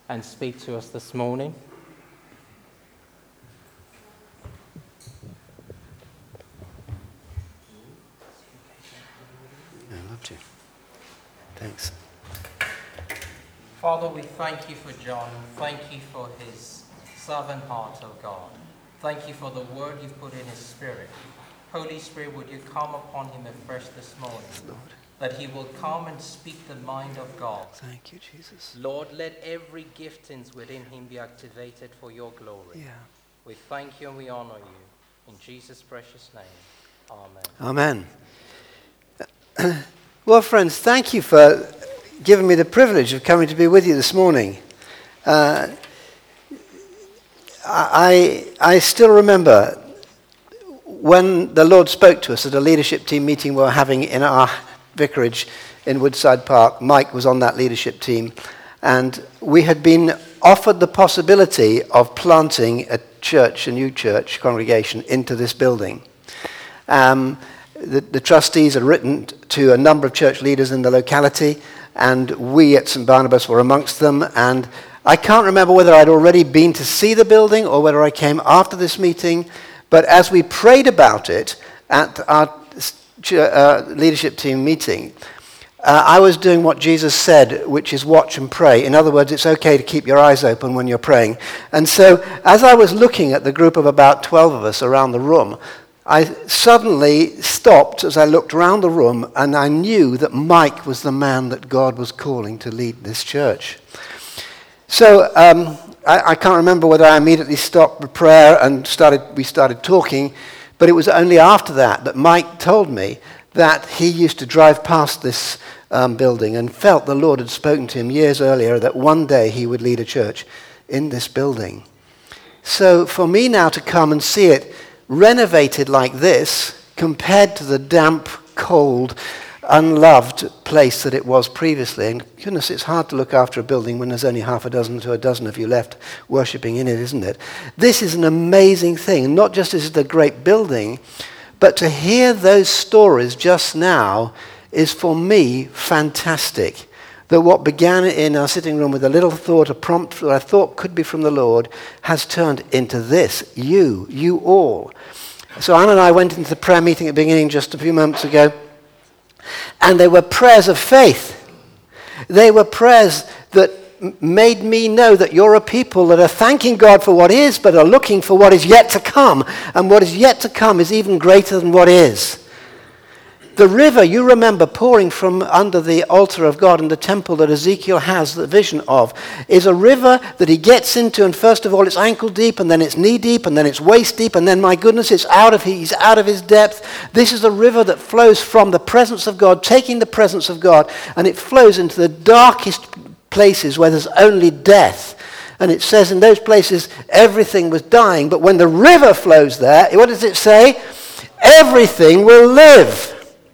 and speak to us this morning. I'd love to. Thanks. Father, we thank you for John. Thank you for his servant heart, O God. Thank you for the word you've put in his spirit. Holy Spirit, would you come upon him afresh this morning, Lord. that he will come and speak the mind of God. Thank you, Jesus. Lord, let every giftings within him be activated for your glory. Yeah. We thank you and we honor you. In Jesus' precious name, amen. Amen. Well, friends, thank you for giving me the privilege of coming to be with you this morning. I still remember when the Lord spoke to us at a leadership team meeting we were having in our vicarage in Woodside Park. Mike was on that leadership team, and we had been offered the possibility of planting a church, a new church congregation, into this building. The trustees had written to a number of church leaders in the locality, and we at St. Barnabas were amongst them, and I can't remember whether I'd already been to see the building or whether I came after this meeting, but as we prayed about it at our leadership team meeting, I was doing what Jesus said, which is watch and pray. In other words, it's okay to keep your eyes open when you're praying. And so as I was looking at the group of about 12 of us around the room, I suddenly stopped as I looked around the room, and I knew that Mike was the man that God was calling to lead this church. So I can't remember whether I immediately stopped the prayer and we started talking, but it was only after that Mike told me that he used to drive past this building and felt the Lord had spoken to him years earlier that one day he would lead a church in this building. So for me now to come and see it renovated like this, compared to the damp, cold, unloved place that it was previously. And goodness, it's hard to look after a building when there's only half a dozen to a dozen of you left worshipping in it, isn't it? This is an amazing thing. Not just is it a great building, but to hear those stories just now is for me fantastic. That what began in our sitting room with a little thought, a prompt that I thought could be from the Lord, has turned into this. You all. So Anne and I went into the prayer meeting at the beginning just a few moments ago, and they were prayers of faith. They were prayers that made me know that you're a people that are thanking God for what is, but are looking for what is yet to come. And what is yet to come is even greater than what is. The river, you remember, pouring from under the altar of God in the temple that Ezekiel has the vision of, is a river that he gets into, and first of all it's ankle deep, and then it's knee deep, and then it's waist deep, and then, my goodness, he's out of his depth. This is a river that flows from the presence of God, taking the presence of God, and it flows into the darkest places where there's only death. And it says in those places everything was dying, but when the river flows there, what does it say? Everything will live.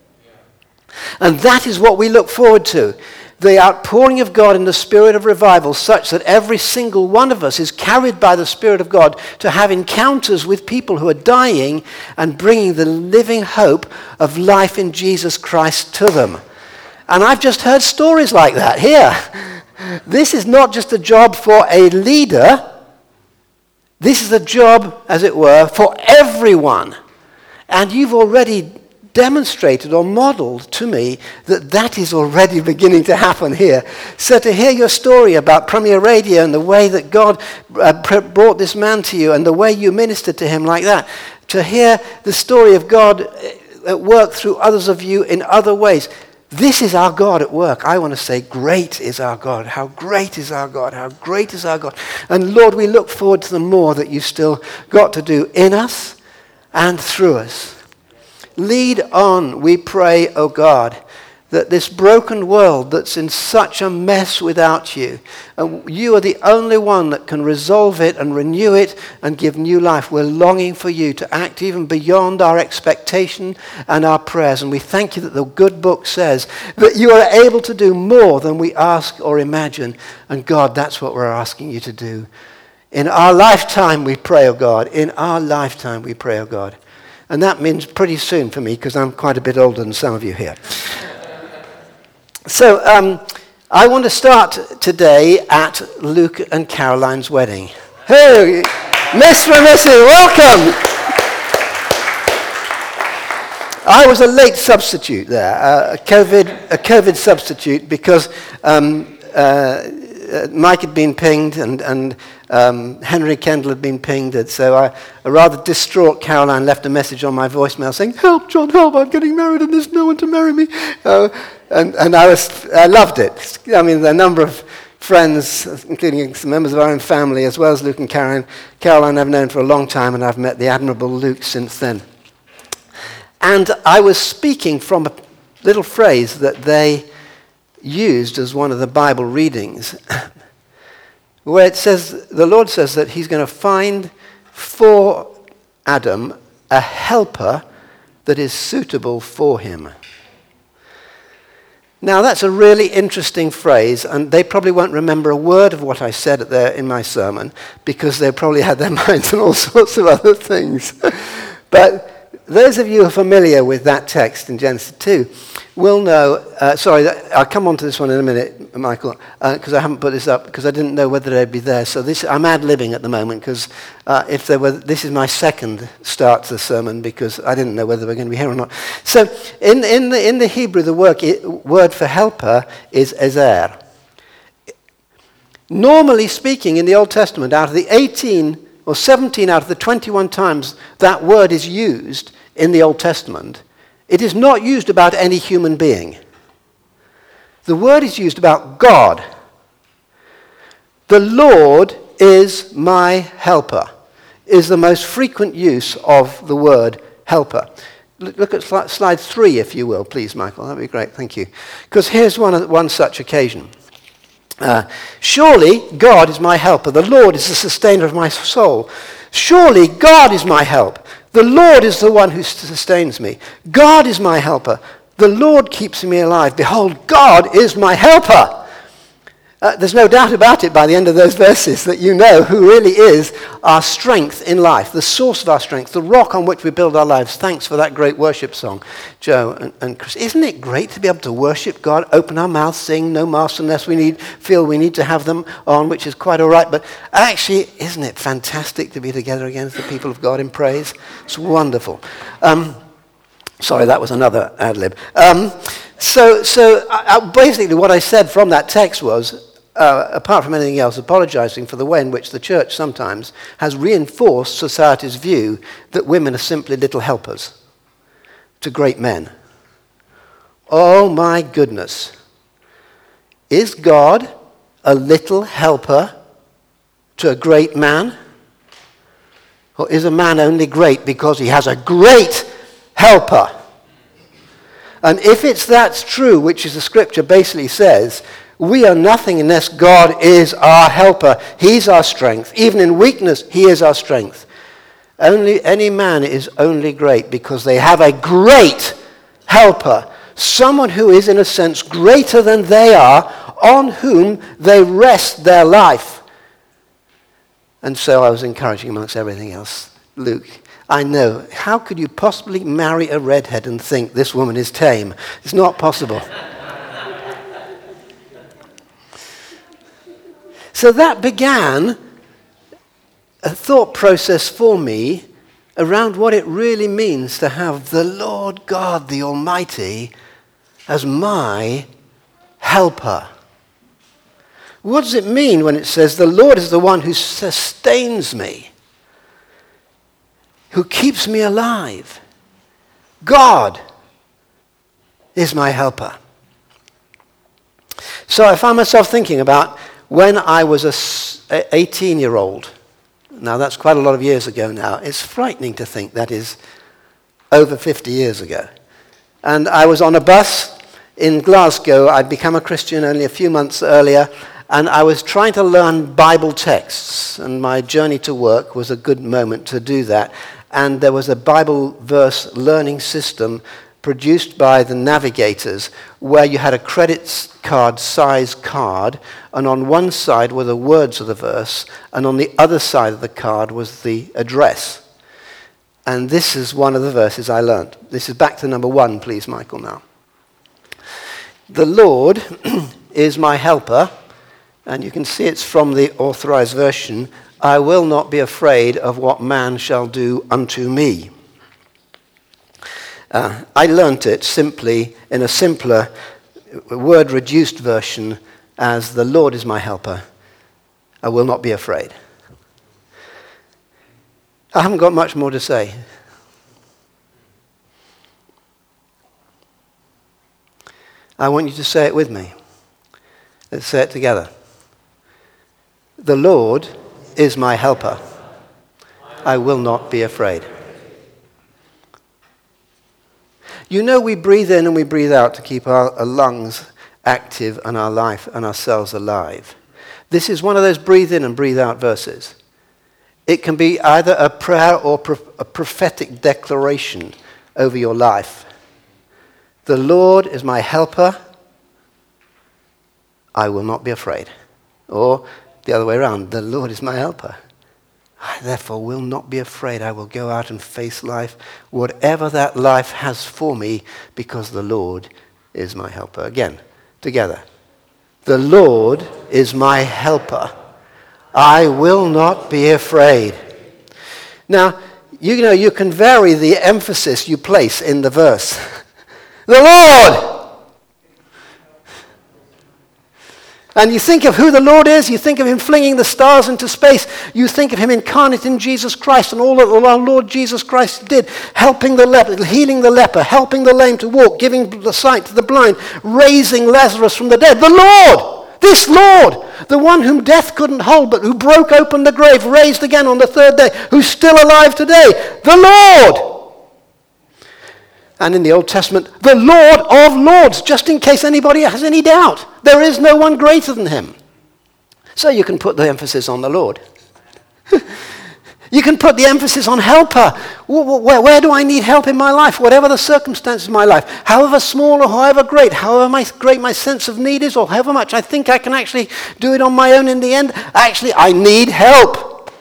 And that is what we look forward to. The outpouring of God in the spirit of revival, such that every single one of us is carried by the Spirit of God to have encounters with people who are dying and bringing the living hope of life in Jesus Christ to them. And I've just heard stories like that here. This is not just a job for a leader. This is a job, as it were, for everyone. And you've already demonstrated or modeled to me that is already beginning to happen here. So to hear your story about Premier Radio and the way that God brought this man to you and the way you ministered to him like that, to hear the story of God at work through others of you in other ways, this is our God at work. I want to say, great is our God. How great is our God. How great is our God. And Lord, we look forward to the more that you've still got to do in us and through us. Lead on, we pray, O God, that this broken world that's in such a mess without you, and you are the only one that can resolve it and renew it and give new life. We're longing for you to act even beyond our expectation and our prayers. And we thank you that the good book says that you are able to do more than we ask or imagine. And God, that's what we're asking you to do. In our lifetime we pray, O God. In our lifetime we pray, O God. And that means pretty soon for me, because I'm quite a bit older than some of you here. So I want to start today at Luke and Caroline's wedding. Hey, Mr. and Mrs., welcome. I was a late substitute there, a COVID substitute, because Mike had been pinged and Henry Kendall had been pinged, and so a rather distraught Caroline left a message on my voicemail saying, "Help, John, help, I'm getting married and there's no one to marry me." And I loved it. I mean, the number of friends, including some members of our own family, as well as Luke and Caroline I've known for a long time, and I've met the admirable Luke since then. And I was speaking from a little phrase that they used as one of the Bible readings, where it says, the Lord says that he's going to find for Adam a helper that is suitable for him. Now, that's a really interesting phrase, and they probably won't remember a word of what I said in my sermon, because they probably had their minds on all sorts of other things. But those of you who are familiar with that text in Genesis 2 will know, I'll come on to this one in a minute, Michael, because I haven't put this up, because I didn't know whether they'd be there. So I'm ad-libbing at the moment, because this is my second start to the sermon, because I didn't know whether we're going to be here or not. So in the Hebrew, the word for helper is ezer. Normally speaking, in the Old Testament, out of the 18 or 17 out of the 21 times that word is used in the Old Testament, it is not used about any human being. The word is used about God. The Lord is my helper is the most frequent use of the word helper. Look at slide 3, if you will, please, Michael. That would be great, thank you. Because here's one such occasion. Surely God is my helper. The Lord is the sustainer of my soul. Surely God is my help. The Lord is the one who sustains me. God is my helper. The Lord keeps me alive. Behold, God is my helper. There's no doubt about it by the end of those verses that you know who really is our strength in life, the source of our strength, the rock on which we build our lives. Thanks for that great worship song, Joe and Chris. Isn't it great to be able to worship God, open our mouths, sing, no masks unless we feel we need to have them on, which is quite all right. But actually, isn't it fantastic to be together again as the people of God in praise? It's wonderful. Sorry, that was another ad-lib. So basically what I said from that text was, apart from anything else, apologizing for the way in which the church sometimes has reinforced society's view that women are simply little helpers to great men. Oh my goodness. Is God a little helper to a great man? Or is a man only great because he has a great helper? And if that's true, which is the scripture basically says, we are nothing unless God is our helper. He's our strength. Even in weakness, he is our strength. Any man is only great because they have a great helper. Someone who is, in a sense, greater than they are, on whom they rest their life. And so I was encouraging, amongst everything else, Luke, I know, how could you possibly marry a redhead and think this woman is tame? It's not possible. So that began a thought process for me around what it really means to have the Lord God, the Almighty, as my helper. What does it mean when it says the Lord is the one who sustains me, who keeps me alive? God is my helper. So I found myself thinking about when I was an 18-year-old. Now, that's quite a lot of years ago now. It's frightening to think that is over 50 years ago. And I was on a bus in Glasgow. I'd become a Christian only a few months earlier, and I was trying to learn Bible texts, and my journey to work was a good moment to do that. And there was a Bible verse learning system produced by the Navigators, where you had a credit card size card, and on one side were the words of the verse, and on the other side of the card was the address. And this is one of the verses I learned. This is back to number 1, please, Michael, now. The Lord is my helper, and you can see it's from the Authorized Version, I will not be afraid of what man shall do unto me. I learnt it simply in a simpler word-reduced version as the Lord is my helper. I will not be afraid. I haven't got much more to say. I want you to say it with me. Let's say it together. The Lord is my helper. I will not be afraid. You know, we breathe in and we breathe out to keep our lungs active and our life and our cells alive. This is one of those breathe in and breathe out verses. It can be either a prayer or a prophetic declaration over your life. The Lord is my helper. I will not be afraid. Or the other way around. The Lord is my helper. I therefore will not be afraid. I will go out and face life, whatever that life has for me, because the Lord is my helper. Again, together. The Lord is my helper. I will not be afraid. Now, you know, you can vary the emphasis you place in the verse. The Lord! And you think of who the Lord is, you think of him flinging the stars into space, you think of him incarnate in Jesus Christ and all that our Lord Jesus Christ did, helping the leper, healing the leper, helping the lame to walk, giving the sight to the blind, raising Lazarus from the dead. The Lord! This Lord! The one whom death couldn't hold, but who broke open the grave, raised again on the third day, who's still alive today. The Lord! And in the Old Testament, the Lord of Lords, just in case anybody has any doubt. There is no one greater than him. So you can put the emphasis on the Lord. You can put the emphasis on helper. Where do I need help in my life? Whatever the circumstances of my life, however small or however great, however great my sense of need is, or however much I think I can actually do it on my own in the end, actually I need help.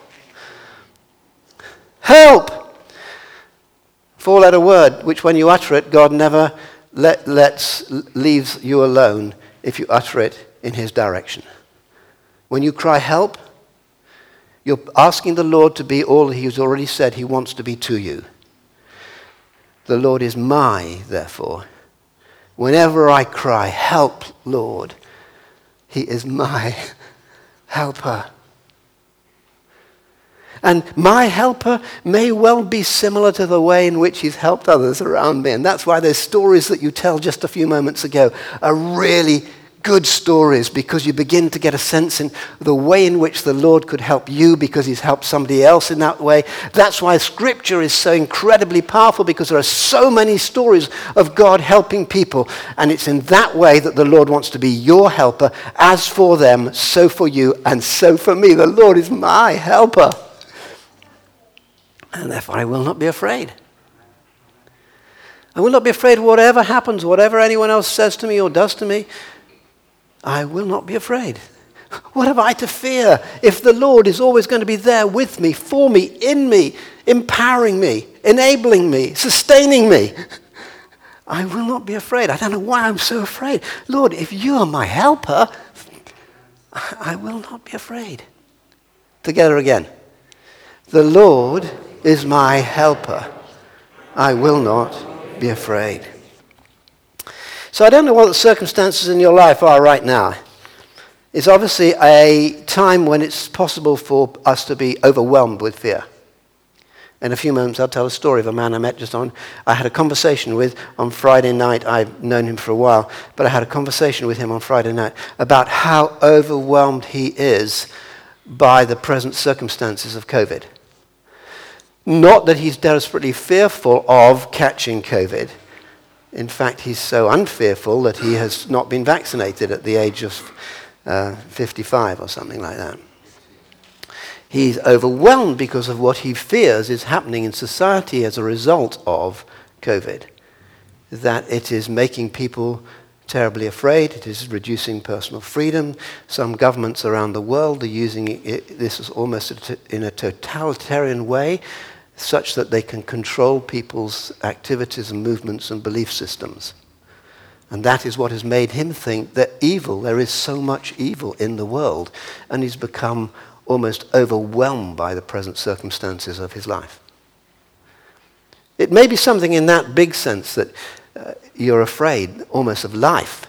Help. Four-letter word, which when you utter it, God never leaves you alone if you utter it in his direction. When you cry help, you're asking the Lord to be all he's already said he wants to be to you. The Lord is my, therefore. Whenever I cry, help, Lord, he is my helper. And my helper may well be similar to the way in which he's helped others around me. And that's why those stories that you tell just a few moments ago are really good stories, because you begin to get a sense in the way in which the Lord could help you because he's helped somebody else in that way. That's why Scripture is so incredibly powerful, because there are so many stories of God helping people. And it's in that way that the Lord wants to be your helper. As for them, so for you, and so for me. The Lord is my helper. And therefore I will not be afraid. I will not be afraid of whatever happens, whatever anyone else says to me or does to me. I will not be afraid. What have I to fear if the Lord is always going to be there with me, for me, in me, empowering me, enabling me, sustaining me? I will not be afraid. I don't know why I'm so afraid. Lord, if you are my helper, I will not be afraid. Together again. The Lord is my helper. I will not be afraid. So I don't know what the circumstances in your life are right now. It's obviously a time when it's possible for us to be overwhelmed with fear. In a few moments I'll tell a story of a man I met I had a conversation with on Friday night. I've known him for a while, but I had a conversation with him on Friday night about how overwhelmed he is by the present circumstances of COVID. Not that he's desperately fearful of catching COVID. In fact, he's so unfearful that he has not been vaccinated at the age of 55 or something like that. He's overwhelmed because of what he fears is happening in society as a result of COVID. That it is making people terribly afraid. It is reducing personal freedom. Some governments around the world are using this as almost in a totalitarian way, such that they can control people's activities and movements and belief systems. And that is what has made him think that there is so much evil in the world, and he's become almost overwhelmed by the present circumstances of his life. It may be something in that big sense that you're afraid almost of life.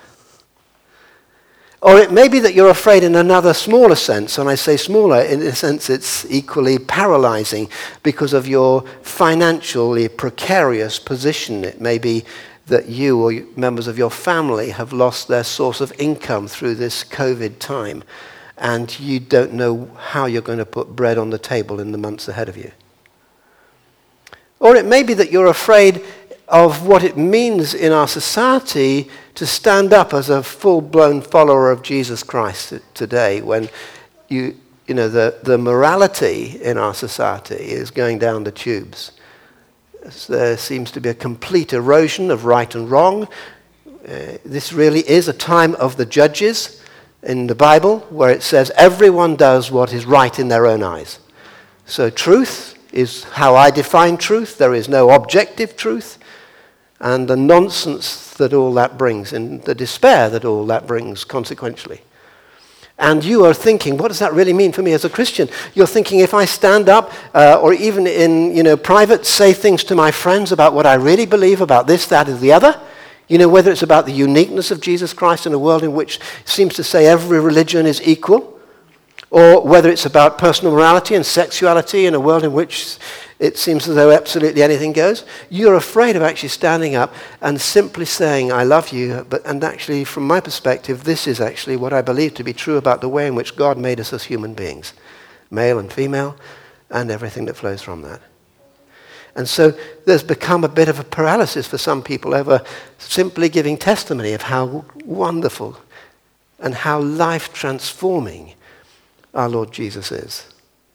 Or it may be that you're afraid in another smaller sense, and I say smaller, in a sense it's equally paralyzing because of your financially precarious position. It may be that you or members of your family have lost their source of income through this COVID time, and you don't know how you're going to put bread on the table in the months ahead of you. Or it may be that you're afraid of what it means in our society to stand up as a full-blown follower of Jesus Christ today, when the morality in our society is going down the tubes. There seems to be a complete erosion of right and wrong. This really is a time of the judges in the Bible, where it says everyone does what is right in their own eyes. So truth is how I define truth. There is no objective truth. And the nonsense that all that brings, and the despair that all that brings consequentially. And you are thinking, what does that really mean for me as a Christian? You're thinking, if I stand up or even in private say things to my friends about what I really believe about this, that, or the other, whether it's about the uniqueness of Jesus Christ in a world in which it seems to say every religion is equal, or whether it's about personal morality and sexuality in a world in which it seems as though absolutely anything goes, you're afraid of actually standing up and simply saying, I love you, and actually, from my perspective, this is actually what I believe to be true about the way in which God made us as human beings, male and female, and everything that flows from that. And so there's become a bit of a paralysis for some people over simply giving testimony of how wonderful and how life-transforming our Lord Jesus is.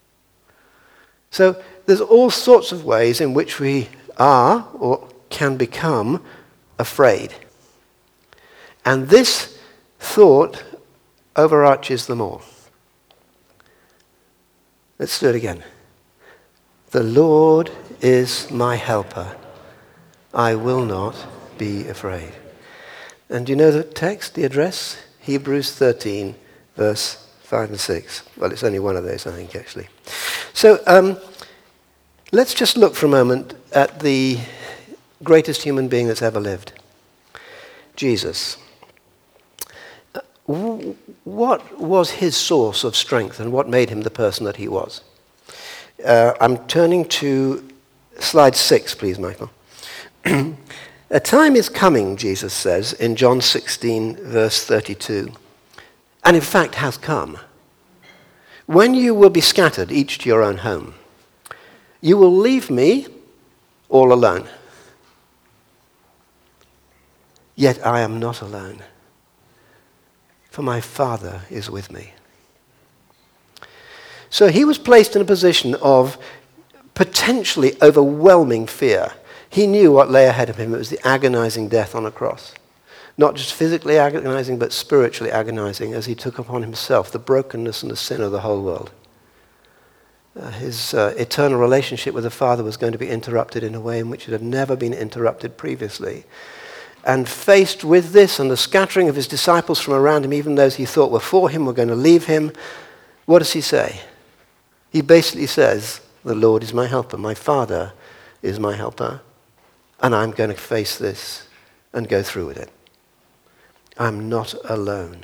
So there's all sorts of ways in which we are or can become afraid. And this thought overarches them all. Let's do it again. The Lord is my helper. I will not be afraid. And do you know the text, the address? Hebrews 13, verse 5 and 6. Well, it's only one of those, I think, actually. So let's just look for a moment at the greatest human being that's ever lived, Jesus. What was his source of strength and what made him the person that he was? I'm turning to slide 6, please, Michael. A time is coming, Jesus says, in John 16, verse 32, and in fact has come, when you will be scattered, each to your own home. You will leave me all alone. Yet I am not alone, for my Father is with me. So he was placed in a position of potentially overwhelming fear. He knew what lay ahead of him. It was the agonizing death on a cross. Not just physically agonizing, but spiritually agonizing, as he took upon himself the brokenness and the sin of the whole world. His eternal relationship with the Father was going to be interrupted in a way in which it had never been interrupted previously. And faced with this and the scattering of his disciples from around him, even those he thought were for him, were going to leave him, what does he say? He basically says, the Lord is my helper, my Father is my helper, and I'm going to face this and go through with it. I'm not alone.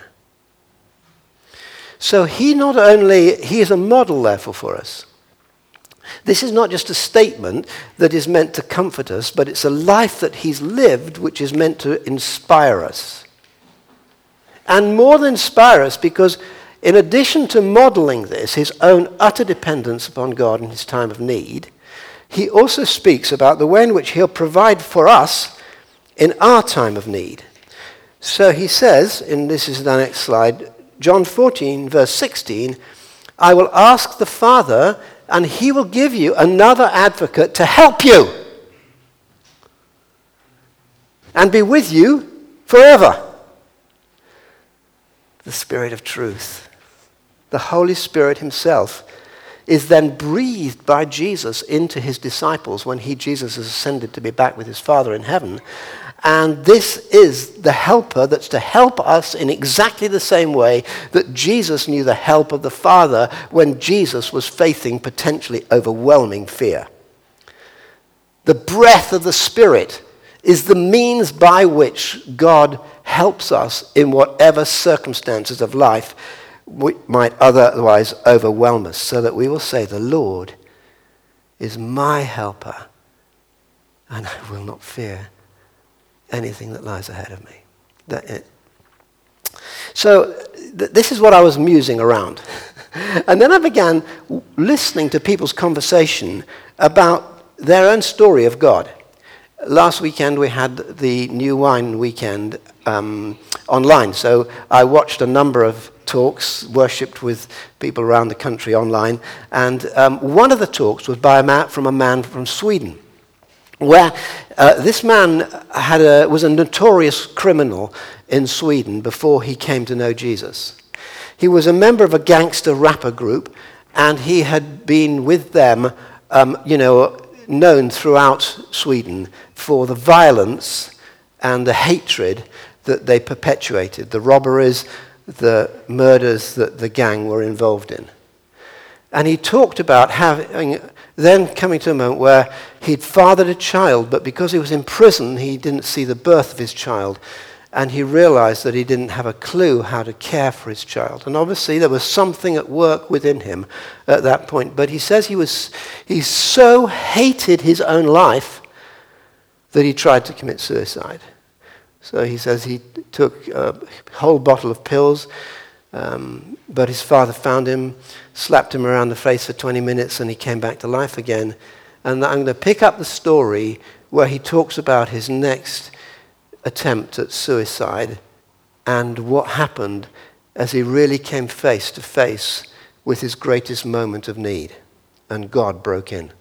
So he is a model, therefore, for us. This is not just a statement that is meant to comfort us, but it's a life that he's lived which is meant to inspire us. And more than inspire us, because in addition to modeling this, his own utter dependence upon God in his time of need, he also speaks about the way in which he'll provide for us in our time of need. So he says, and this is the next slide, John 14, verse 16, I will ask the Father, and he will give you another advocate to help you and be with you forever. The Spirit of truth. The Holy Spirit himself is then breathed by Jesus into his disciples when Jesus has ascended to be back with his Father in heaven. And this is the helper that's to help us in exactly the same way that Jesus knew the help of the Father when Jesus was facing potentially overwhelming fear. The breath of the Spirit is the means by which God helps us in whatever circumstances of life might otherwise overwhelm us, so that we will say, the Lord is my helper, and I will not fear anything that lies ahead of me. So this is what I was musing around. And then I began listening to people's conversation about their own story of God. Last weekend we had the New Wine Weekend online, so I watched a number of talks, worshipped with people around the country online, and one of the talks was from a man from Sweden, where this man was a notorious criminal in Sweden before he came to know Jesus. He was a member of a gangster rapper group, and he had been with them, known throughout Sweden for the violence and the hatred that they perpetuated, the robberies, the murders that the gang were involved in. And he talked about then coming to a moment where he'd fathered a child, but because he was in prison, he didn't see the birth of his child. And he realized that he didn't have a clue how to care for his child. And obviously there was something at work within him at that point. But he says he so hated his own life that he tried to commit suicide. So he says he took a whole bottle of pills, but his father found him, slapped him around the face for 20 minutes, and he came back to life again. And I'm going to pick up the story where he talks about his next attempt at suicide and what happened as he really came face to face with his greatest moment of need, and God broke in.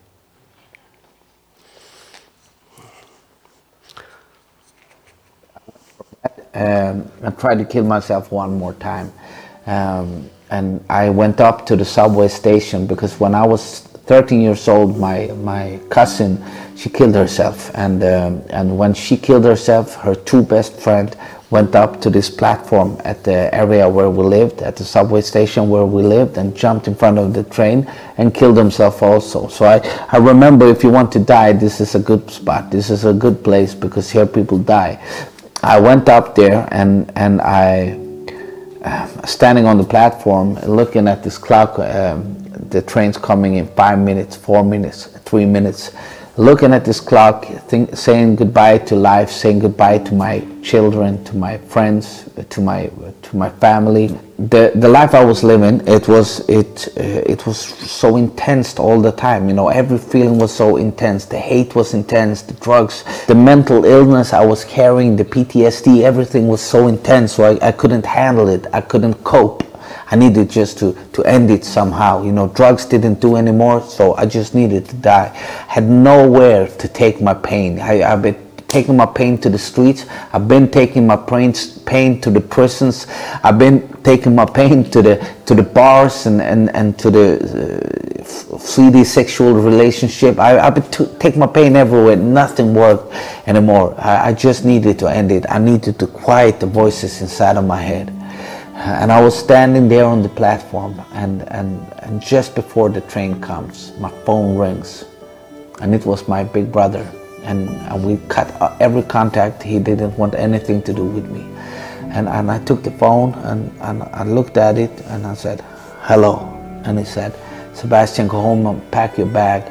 I tried to kill myself one more time, and I went up to the subway station because when I was 13 years old, my cousin, she killed herself, and when she killed herself, her two best friends went up to this platform at the area where we lived, at the subway station where we lived, and jumped in front of the train and killed themselves also. So I remember, if you want to die, this is a good spot. This is a good place because here people die. I went up there and I standing on the platform looking at this clock, the train's coming in 5 minutes, 4 minutes, 3 minutes, looking at this clock, saying goodbye to life, saying goodbye to my children, to my friends, to my family. The life I was living, it was so intense all the time. You know, every feeling was so intense. The hate was intense, the drugs, the mental illness I was carrying, the PTSD, everything was so intense. So I couldn't handle it. I couldn't cope. I needed just to end it somehow. You know, drugs didn't do anymore, so I just needed to die. I had nowhere to take my pain. I've been taking my pain to the streets. I've been taking my pain to the prisons. I've been taking my pain to the bars and to the seedy sexual relationship. I've been taking my pain everywhere. Nothing worked anymore. I just needed to end it. I needed to quiet the voices inside of my head. And I was standing there on the platform, and just before the train comes, my phone rings, and it was my big brother, and we cut every contact. He didn't want anything to do with me, and I took the phone and I looked at it and I said, "Hello," and he said, "Sebastian, go home and pack your bag.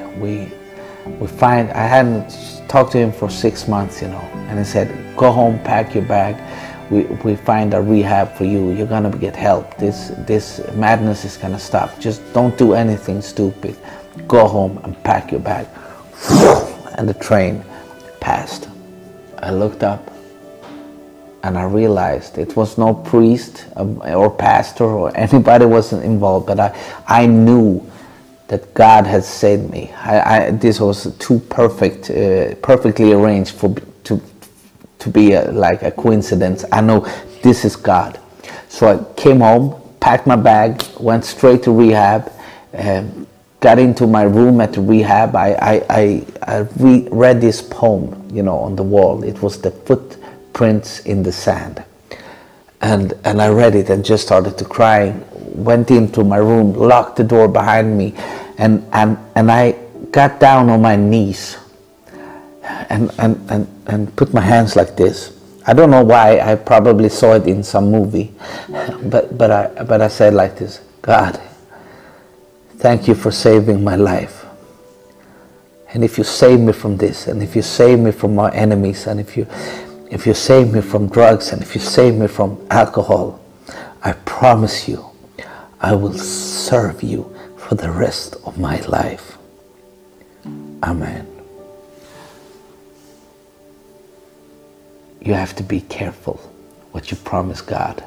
I hadn't talked to him for 6 months, you know, and he said, go home, pack your bag. We find a rehab for you. You're gonna get help. This madness is gonna stop. Just don't do anything stupid. Go home and pack your bag." And the train passed. I looked up and I realized it was no priest or pastor or anybody wasn't involved, but I knew that God had saved me. This was too perfectly arranged to be like a coincidence. I know this is God. So I came home, packed my bag, went straight to rehab, got into my room at the rehab, I read this poem, on the wall. It was The Footprints in the Sand. And I read it and just started to cry. Went into my room, locked the door behind me, and I got down on my knees and put my hands like this. I don't know why. I probably saw it in some movie, but I said like this: God, thank you for saving my life. And if you save me from this, and if you save me from my enemies, and if you save me from drugs, and if you save me from alcohol, I promise you, I will serve you for the rest of my life. Amen. You have to be careful what you promise God.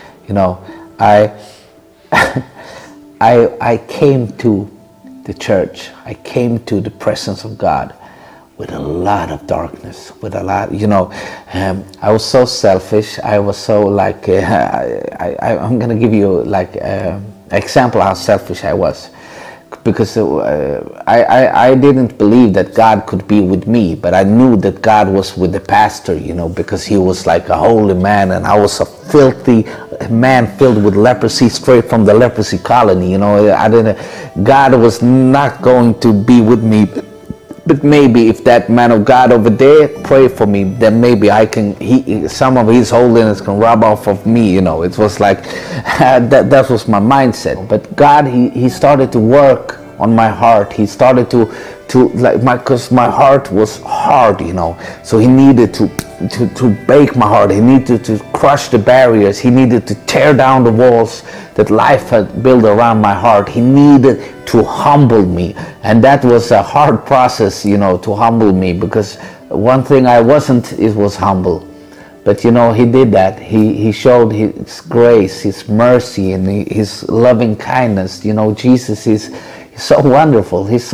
I came to the church. I came to the presence of God with a lot of darkness, with a lot, I was so selfish. I was so like, I'm going to give you like example how selfish I was. Because I didn't believe that God could be with me, but I knew that God was with the pastor, because he was like a holy man, and I was a filthy man filled with leprosy, straight from the leprosy colony. God was not going to be with me. But maybe if that man of God over there pray for me, then maybe some of his holiness can rub off of me. It was like that was my mindset. But God, he started to work on my heart. He started to because my heart was hard, so he needed to break my heart. He needed to crush the barriers. He needed to tear down the walls that life had built around my heart. He needed to humble me, and that was a hard process, to humble me, because one thing I wasn't, it was humble. But he did that. He showed his grace, his mercy, and his loving kindness. Jesus is so wonderful. He's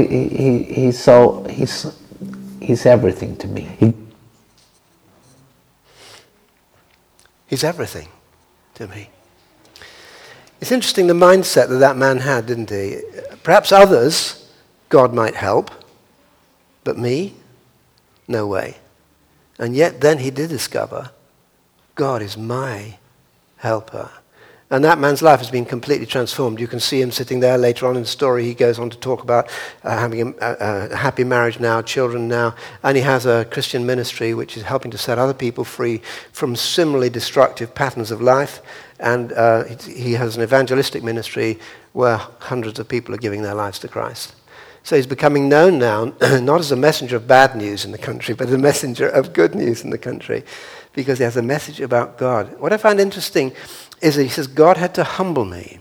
everything to me. He's everything to me. It's interesting the mindset that man had, didn't he? Perhaps others God might help, but me? No way. And yet then he did discover God is my helper. And that man's life has been completely transformed. You can see him sitting there later on in the story. He goes on to talk about having a happy marriage now, children now, and he has a Christian ministry which is helping to set other people free from similarly destructive patterns of life. And he has an evangelistic ministry where hundreds of people are giving their lives to Christ. So he's becoming known now, not as a messenger of bad news in the country, but a messenger of good news in the country, because he has a message about God. What I find interesting is that he says, God had to humble me.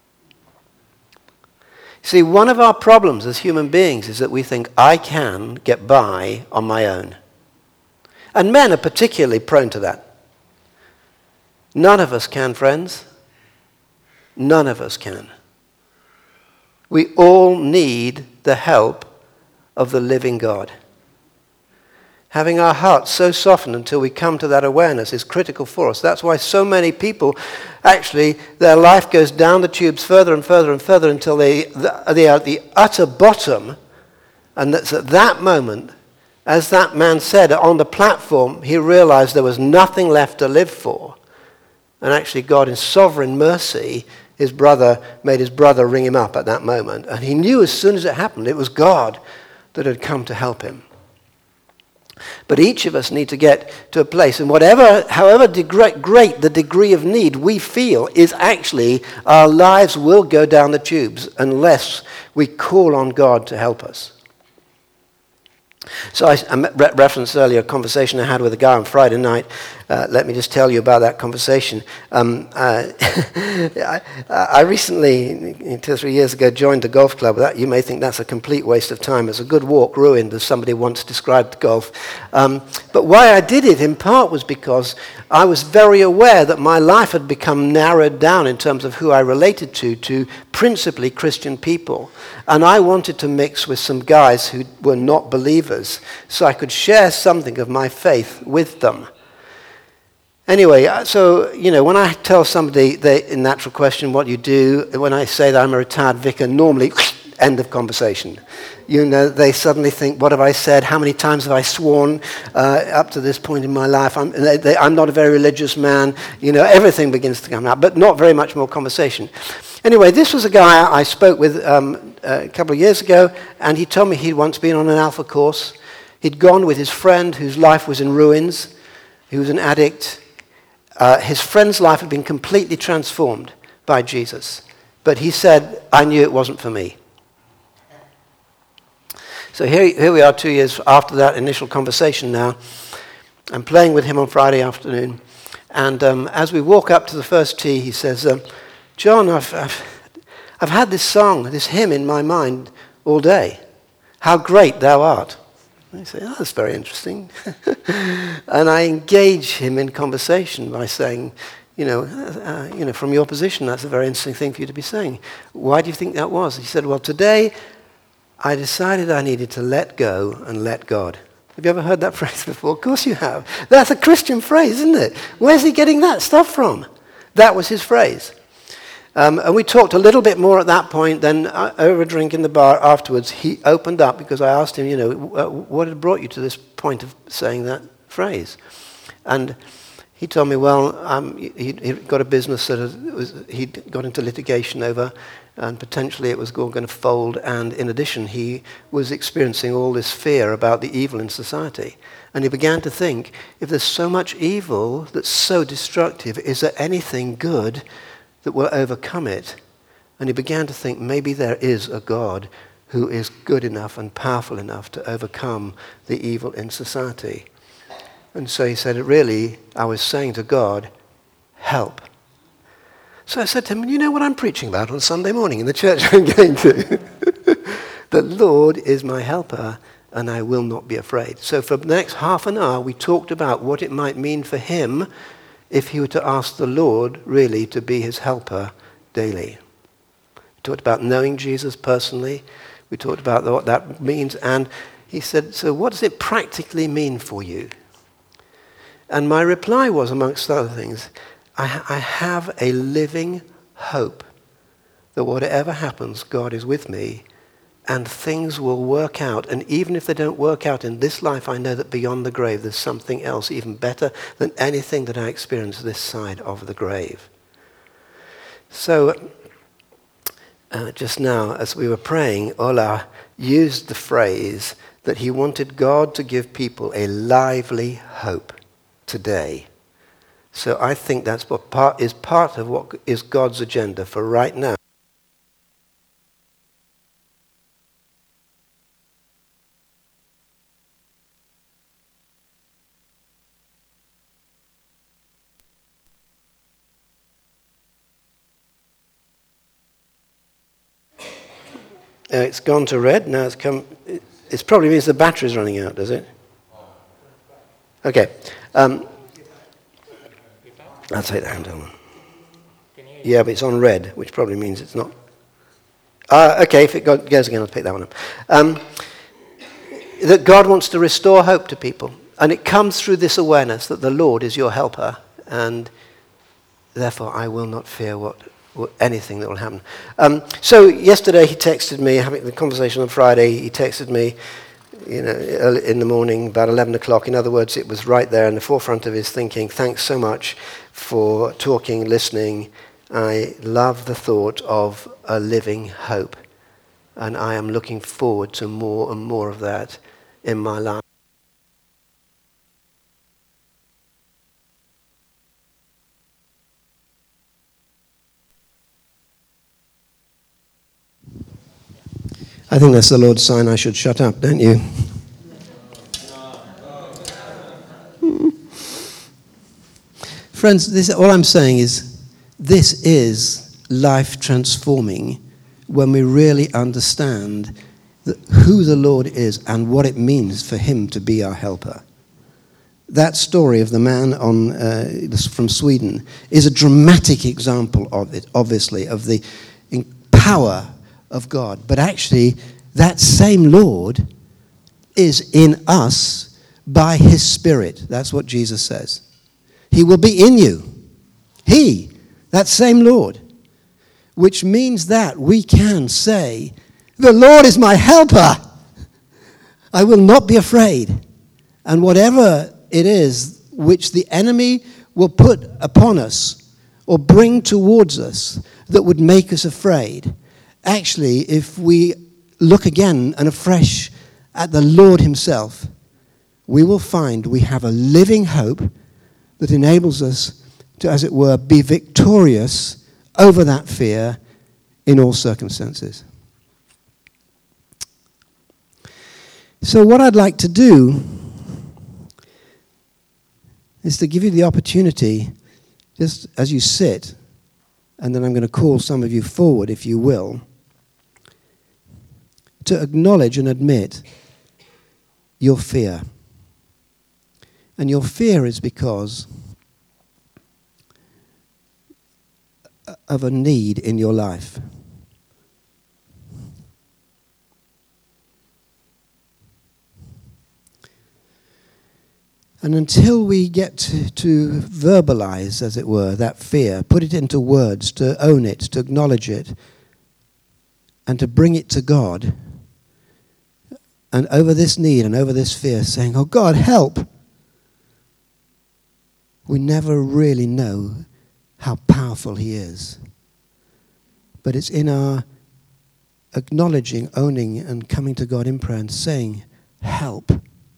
See, one of our problems as human beings is that we think, I can get by on my own. And men are particularly prone to that. None of us can, friends. None of us can. We all need the help of the living God. Having our hearts so softened until we come to that awareness is critical for us. That's why so many people, actually, their life goes down the tubes further and further and further until they are at the utter bottom. And that's at that moment, as that man said, on the platform, he realized there was nothing left to live for. And actually, God, in sovereign mercy, made his brother ring him up at that moment. And he knew as soon as it happened, it was God that had come to help him. But each of us need to get to a place, and however great the degree of need we feel is actually, our lives will go down the tubes unless we call on God to help us. So I referenced earlier a conversation I had with a guy on Friday night. Let me just tell you about that conversation. I recently, 2 or 3 years ago, joined the golf club. You may think that's a complete waste of time. It's a good walk ruined, as somebody once described golf. But why I did it, in part, was because I was very aware that my life had become narrowed down in terms of who I related to principally Christian people. And I wanted to mix with some guys who were not believers, so I could share something of my faith with them. Anyway, so, when I tell somebody the natural question, what you do, when I say that I'm a retired vicar, normally end of conversation. They suddenly think, what have I said? How many times have I sworn up to this point in my life? I'm not a very religious man. Everything begins to come out, but not very much more conversation. Anyway, this was a guy I spoke with a couple of years ago, and he told me he'd once been on an Alpha course. He'd gone with his friend whose life was in ruins. He was an addict. His friend's life had been completely transformed by Jesus. But he said, I knew it wasn't for me. So here we are 2 years after that initial conversation now. I'm playing with him on Friday afternoon. And as we walk up to the first tee, he says, John, I've had this song, this hymn in my mind all day. How great thou art. And I say, oh, that's very interesting. And I engage him in conversation by saying, from your position, that's a very interesting thing for you to be saying. Why do you think that was? He said, well, today I decided I needed to let go and let God. Have you ever heard that phrase before? Of course you have. That's a Christian phrase, isn't it? Where's he getting that stuff from? That was his phrase. And we talked a little bit more at that point. Then over a drink in the bar afterwards, he opened up because I asked him, what had brought you to this point of saying that phrase? And he told me, well, he'd got a business that he'd got into litigation over, and potentially it was all going to fold. And in addition, he was experiencing all this fear about the evil in society. And he began to think, if there's so much evil that's so destructive, is there anything good that will overcome it? And he began to think, maybe there is a God who is good enough and powerful enough to overcome the evil in society. And so he said, really, I was saying to God, help. So I said to him, you know what I'm preaching about on Sunday morning in the church I'm going to? The Lord is my helper, and I will not be afraid. So for the next half an hour, we talked about what it might mean for him if he were to ask the Lord really to be his helper daily. We talked about knowing Jesus personally. We talked about what that means. And he said, so what does it practically mean for you? And my reply was, amongst other things, I have a living hope that whatever happens, God is with me and things will work out. And even if they don't work out in this life, I know that beyond the grave there's something else even better than anything that I experience this side of the grave. So just now, as we were praying, Ola used the phrase that he wanted God to give people a lively hope today. So I think that's what is part of what is God's agenda for right now. It's gone to red. Now it's come. It probably means the battery's running out, does it? Okay. I'll take the handle on. Yeah, but it's on red, which probably means it's not. Okay, if it goes again, I'll pick that one up. That God wants to restore hope to people. And it comes through this awareness that the Lord is your helper, and therefore I will not fear anything that will happen. So yesterday he texted me, having the conversation on Friday, he texted me, early in the morning, about 11 o'clock. In other words, it was right there in the forefront of his thinking. Thanks so much for talking, listening. I love the thought of a living hope. And I am looking forward to more and more of that in my life. I think that's the Lord's sign I should shut up, don't you? Friends, all I'm saying is this is life transforming when we really understand who the Lord is and what it means for him to be our helper. That story of the man from Sweden is a dramatic example of it, obviously, of the power of God. But actually, that same Lord is in us by his Spirit. That's what Jesus says. He will be in you. That same Lord. Which means that we can say The Lord is my helper. I will not be afraid. And whatever it is which the enemy will put upon us or bring towards us that would make us afraid, actually, if we look again and afresh at the Lord himself, we will find we have a living hope that enables us to, as it were, be victorious over that fear in all circumstances. So what I'd like to do is to give you the opportunity, just as you sit, and then I'm going to call some of you forward, if you will, to acknowledge and admit your fear. And your fear is because of a need in your life. And until we get to verbalize, as it were, that fear, put it into words, to own it, to acknowledge it, and to bring it to God, and over this need and over this fear, saying, oh God, help, we never really know how powerful he is. But it's in our acknowledging, owning, and coming to God in prayer and saying, help,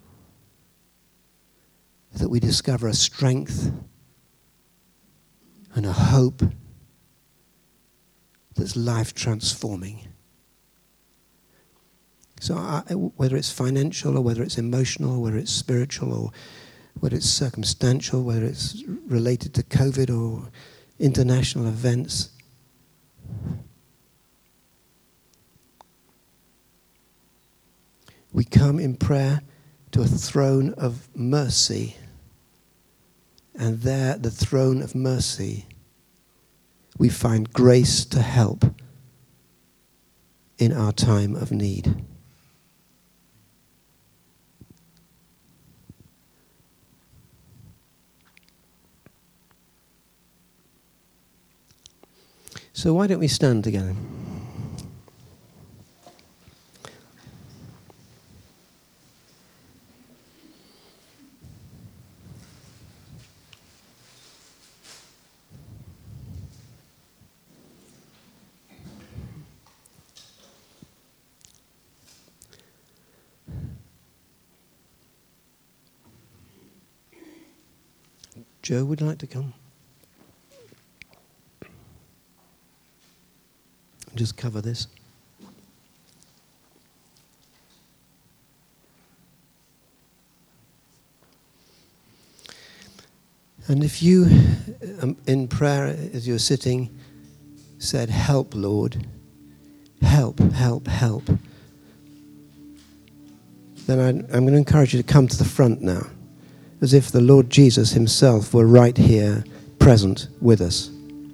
that we discover a strength and a hope that's life transforming. So whether it's financial or whether it's emotional or whether it's spiritual or whether it's circumstantial, whether it's related to COVID or international events, we come in prayer to a throne of mercy. And there, at the throne of mercy, we find grace to help in our time of need. So why don't we stand together? Joe would like to come. Just cover this. And if you, in prayer, as you're sitting, said, help, Lord, help, help, help, then I'm going to encourage you to come to the front now, as if the Lord Jesus himself were right here, present with us.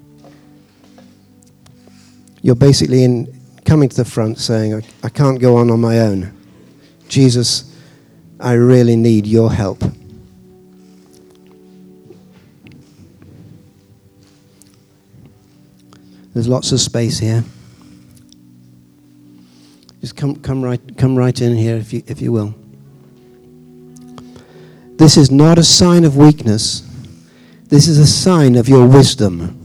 You're basically coming to the front saying, I can't go on my own. Jesus, I really need your help. There's lots of space here. Just come right in here if you will. This is not a sign of weakness. This is a sign of your wisdom.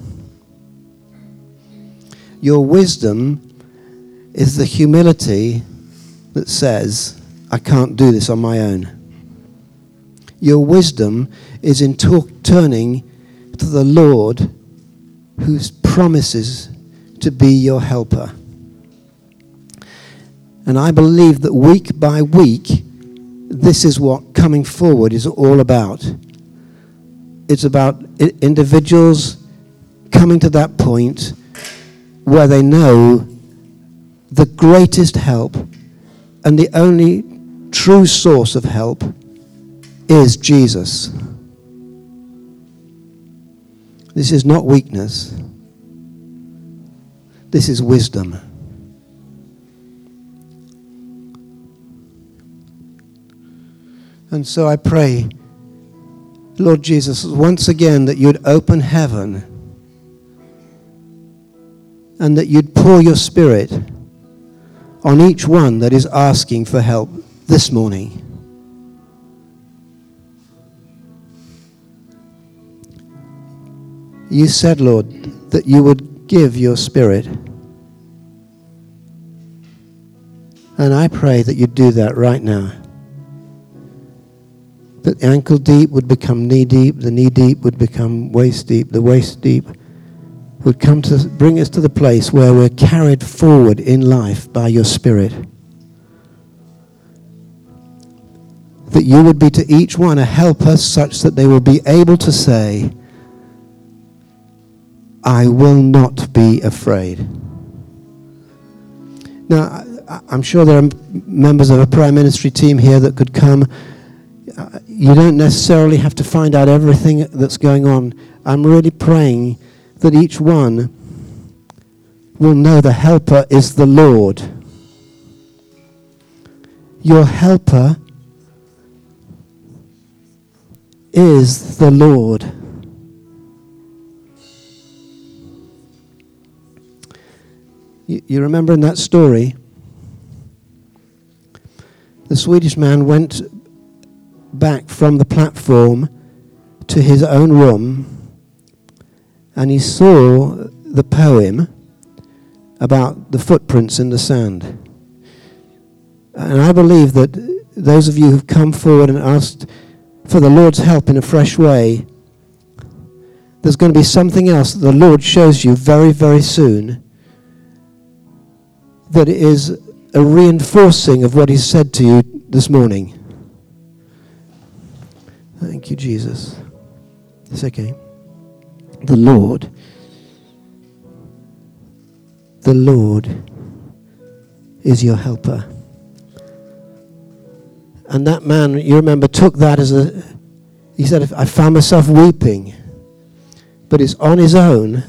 Your wisdom is the humility that says, I can't do this on my own. Your wisdom is in turning to the Lord who promises to be your helper. And I believe that week by week, this is what coming forward is all about. It's about individuals coming to that point where they know the greatest help and the only true source of help is Jesus. This is not weakness. This is wisdom. And so I pray, Lord Jesus, once again that you'd open heaven and that you'd pour your Spirit on each one that is asking for help this morning. You said, Lord, that you would give your Spirit. And I pray that you'd do that right now. That ankle deep would become knee deep, the knee deep would become waist deep, the waist deep would come to bring us to the place where we're carried forward in life by your Spirit. That you would be to each one a helper such that they will be able to say, I will not be afraid. Now, I'm sure there are members of a prayer ministry team here that could come. You don't necessarily have to find out everything that's going on. I'm really praying that each one will know the helper is the Lord. Your helper is the Lord. You remember in that story, the Swedish man went back from the platform to his own room, and he saw the poem about the footprints in the sand. And I believe that those of you who've come forward and asked for the Lord's help in a fresh way, there's going to be something else that the Lord shows you very, very soon that is a reinforcing of what he said to you this morning. Thank you, Jesus. It's okay. The Lord is your helper. And that man, you remember, took that as he said, I found myself weeping. But it's on his own.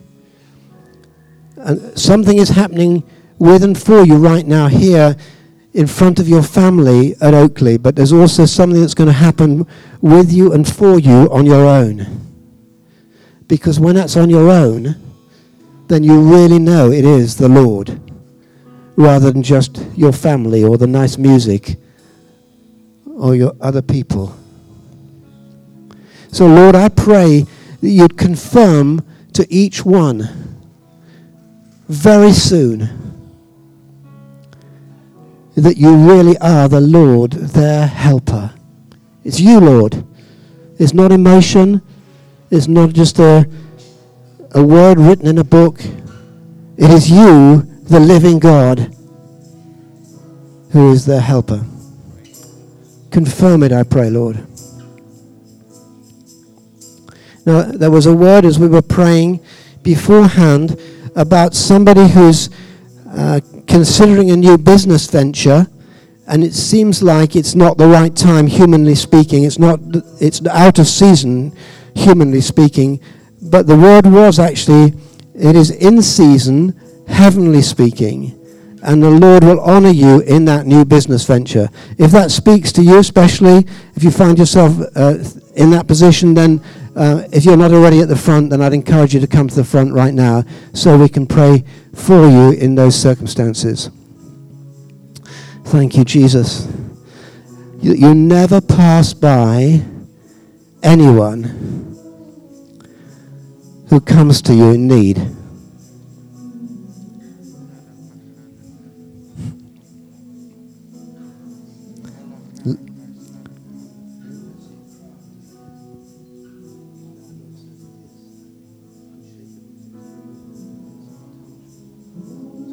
And something is happening with and for you right now here in front of your family at Oakley, but there's also something that's going to happen with you and for you on your own. Because when that's on your own, then you really know it is the Lord, rather than just your family or the nice music or your other people. So Lord, I pray that you'd confirm to each one very soon that you really are the Lord, their helper. It's you, Lord. It's not emotion. It's not just a word written in a book. It is you, the living God, who is their helper. Confirm it, I pray, Lord. Now, there was a word as we were praying beforehand about somebody who's considering a new business venture, and it seems like it's not the right time, humanly speaking. It's out of season, humanly speaking. But the word was actually, it is in season, heavenly speaking. And the Lord will honor you in that new business venture. If that speaks to you, especially if you find yourself in that position, then if you're not already at the front, then I'd encourage you to come to the front right now so we can pray for you in those circumstances. Thank you, Jesus. You never pass by anyone who comes to you in need.